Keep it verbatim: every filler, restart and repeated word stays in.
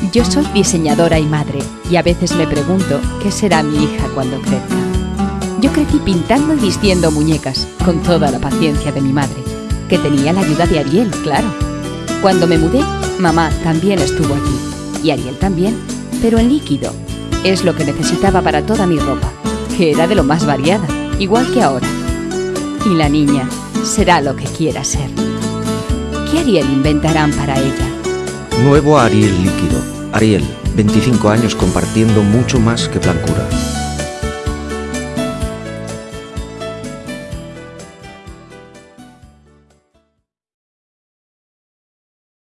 Yo soy diseñadora y madre, y a veces me pregunto qué será mi hija cuando crezca. Yo crecí pintando y vistiendo muñecas, con toda la paciencia de mi madre, que tenía la ayuda de Ariel, claro. Cuando me mudé, mamá también estuvo allí, y Ariel también, pero en líquido. Es lo que necesitaba para toda mi ropa, que era de lo más variada, igual que ahora. Y la niña será lo que quiera ser. ¿Qué Ariel inventarán para ella? Nuevo Ariel líquido. Ariel, veinticinco años compartiendo mucho más que blancura.